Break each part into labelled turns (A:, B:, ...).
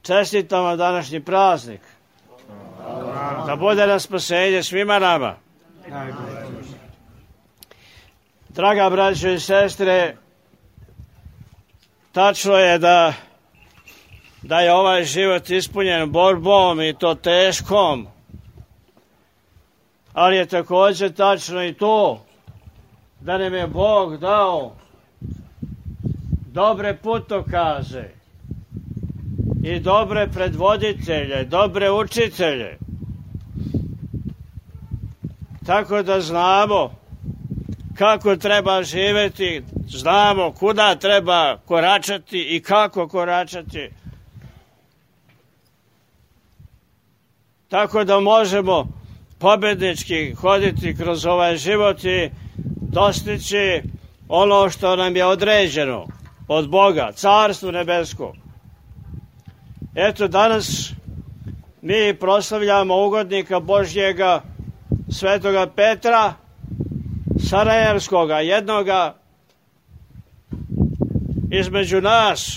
A: Čestitam vam današnji praznik. Da bude na spasenje svima nama. Draga braćo i sestre, tačno je da je ovaj život ispunjen borbom i to teškom, ali je također tačno i to da nam je Bog dao dobre putokaze i dobre predvoditelje, dobre učitelje, tako da znamo kako treba živjeti, znamo kuda treba koračati i kako koračati, tako da možemo pobjednički hoditi kroz ovaj život i dostići ono što nam je određeno od Boga, Carstvo nebesko. Eto, danas mi proslavljamo ugodnika Božjega, Svetoga Petra Sarajevskoga, jednoga između nas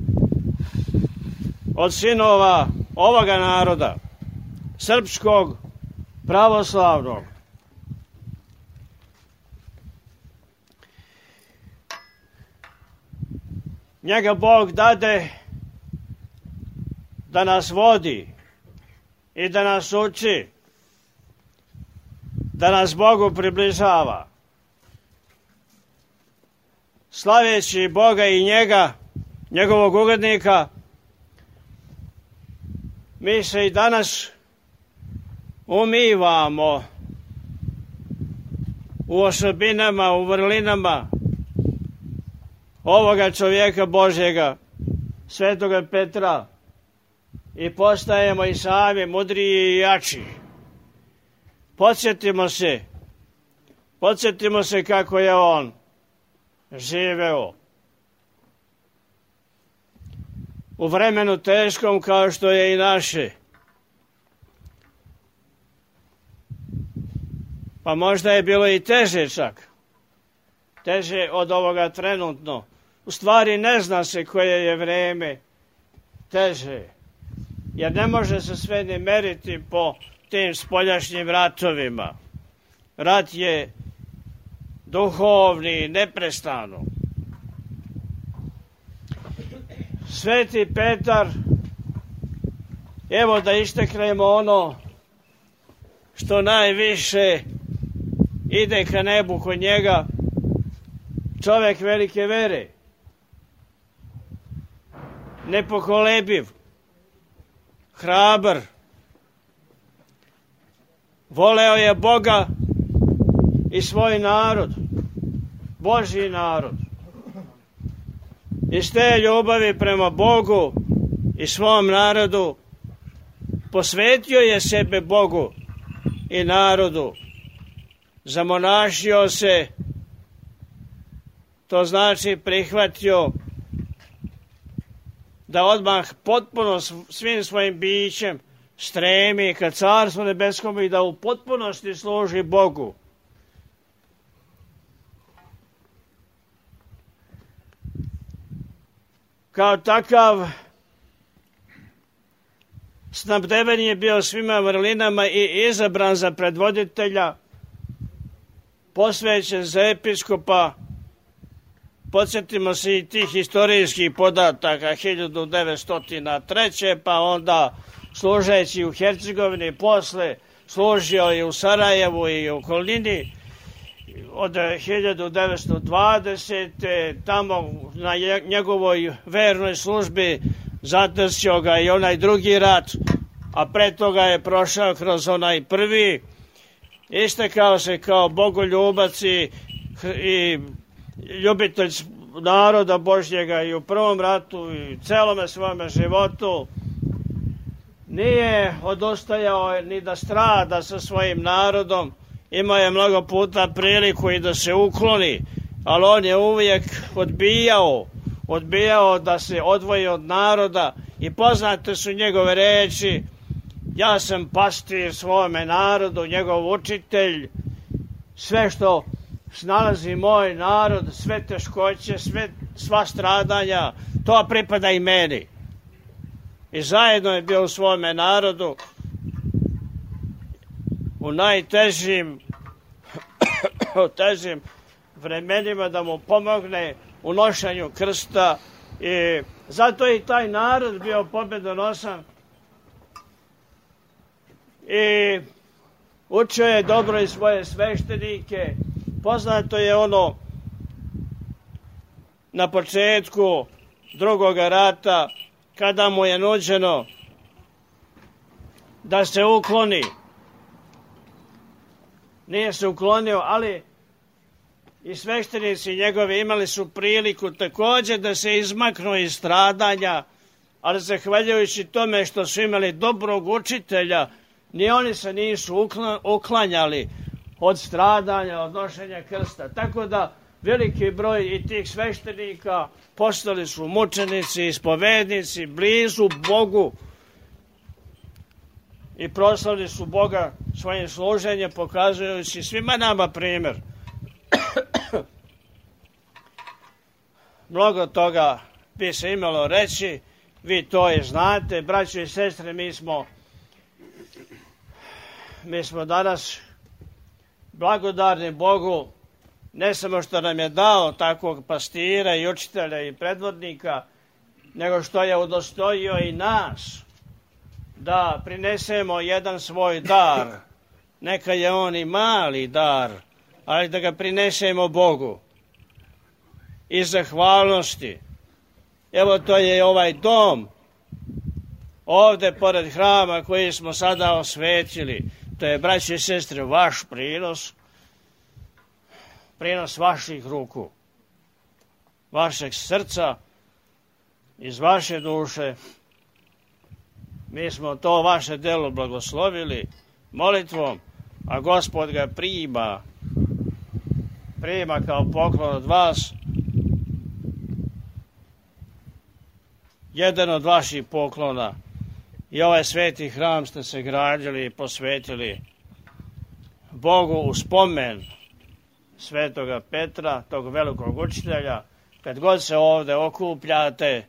A: od sinova ovoga naroda, srpskog, pravoslavnog. Njega Bog dade da nas vodi i da nas uči, da nas Bogu približava. Slaveći Boga i njega, njegovog ugodnika, mi se i danas umivamo u osobinama, u vrlinama ovoga čovjeka Božjega, Svetoga Petra, i postajemo i sami mudriji i jači. Podsjetimo se kako je on živeo u vremenu teškom kao što je i naše. Pa možda je bilo i teže čak. Teže od ovoga trenutno. U stvari ne zna se koje je vreme teže. Jer ne može se sve ni meriti po tim spoljašnjim ratovima. Rat je duhovni, neprestano. Sveti Petar, evo da isteknemo ono što najviše ide ka nebu kod njega, čovjek velike vere, nepokolebiv, hrabar, voleo je Boga i svoj narod, Božji narod. Iz te ljubavi prema Bogu i svom narodu posvetio je sebe Bogu i narodu. Zamonašio se, to znači prihvatio da odmah potpuno svim svojim bićem stremi ka Carstvu nebeskom i da u potpunosti služi Bogu. Kao takav snabdeven je bio svima vrlinama i izabran za predvoditelja, posvećen za episkopa. Podsjetimo se i tih historijskih podataka 1903. pa onda služeći u Hercegovini, posle služio i u Sarajevu i u okolini. Od 1920. tamo na njegovoj vernoj službi zadesio ga i onaj drugi rat, a pre toga je prošao kroz onaj prvi. Istekao se kao bogoljubac i ljubitelj naroda Božjega i u prvom ratu i celome svome životu. Nije odustajao ni da strada sa svojim narodom. Imao je mnogo puta priliku i da se ukloni, ali on je uvijek odbijao da se odvoji od naroda i poznate su njegove reči: ja sam pastir svome narodu, njegov učitelj, sve što snalazi moj narod, sve teškoće, sva stradanja, to pripada i meni. i zajedno je bio u svome narodu u najtežim težim vremenima da mu pomogne u nošenju krsta i zato je i taj narod bio pobjedonosan i učio je dobro i svoje sveštenike. Poznato je ono na početku drugog rata kada mu je nuđeno da se ukloni. Nije se uklonio, ali i sveštenici njegovi imali su priliku također da se izmaknu iz stradanja, ali zahvaljujući tome što su imali dobrog učitelja, ni oni se nisu uklanjali od stradanja, od nošenja krsta. Tako da veliki broj i tih sveštenika postali su mučenici, ispovednici, blizu Bogu i proslavili su Boga svojim služenjem, pokazujući svima nama primjer. Mnogo toga bi se imalo reći, vi to i znate, braćo i sestre, mi smo danas blagodarni Bogu, ne samo što nam je dao takvog pastira i učitelja i predvodnika, nego što je udostojio i nas da prinesemo jedan svoj dar. Neka je on i mali dar, ali da ga prinesemo Bogu iz zahvalnosti. Evo, to je ovaj dom ovde pored hrama koji smo sada osvetili. To je, braći i sestre, vaš prinos vaših ruku, vašeg srca, iz vaše duše. Mi smo to vaše delo blagoslovili molitvom, a Gospod ga prima kao poklon od vas. Jedan od vaših poklona i ovaj sveti hram ste se gradili i posvetili Bogu u spomen svetoga Petra, tog velikog učitelja. Kad god se ovde okupljate,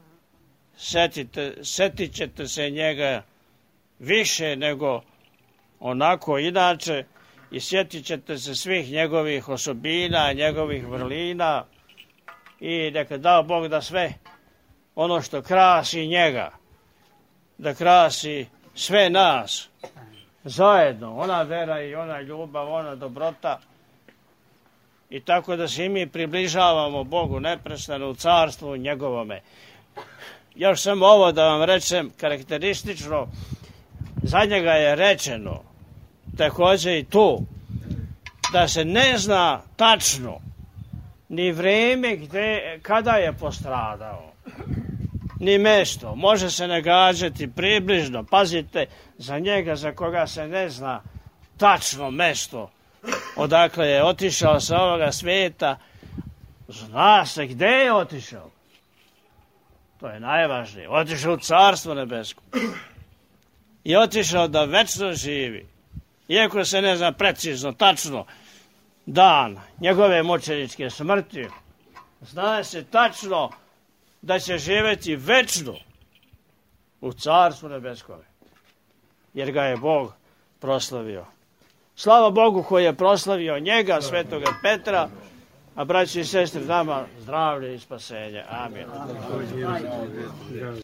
A: setit ćete se njega više nego onako inače i sjetit ćete se svih njegovih osobina, njegovih vrlina i neka dao Bog da sve ono što krasi njega, da krasi sve nas zajedno, ona vera i ona ljubav, ona dobrota, i tako da se i mi približavamo Bogu neprestano u carstvu njegovome. Još samo ovo da vam rečem karakteristično, za njega je rečeno također i tu da se ne zna tačno ni vreme kada je postradao, ni mesto. Može se nagađati približno. Pazite, za njega za koga se ne zna tačno mesto odakle je otišao sa ovoga svijeta, zna se gdje je otišao. To je najvažnije. Otišao u carstvo nebesko. I otišao da večno živi. Iako se ne zna precizno, tačno dan njegove mučeničke smrti, zna se tačno da će živjeti večno u carstvu nebeskome. Jer ga je Bog proslavio. Slava Bogu koji je proslavio njega, svetoga Petra, a braći i sestre, nama zdravlje i spasenje. Amin.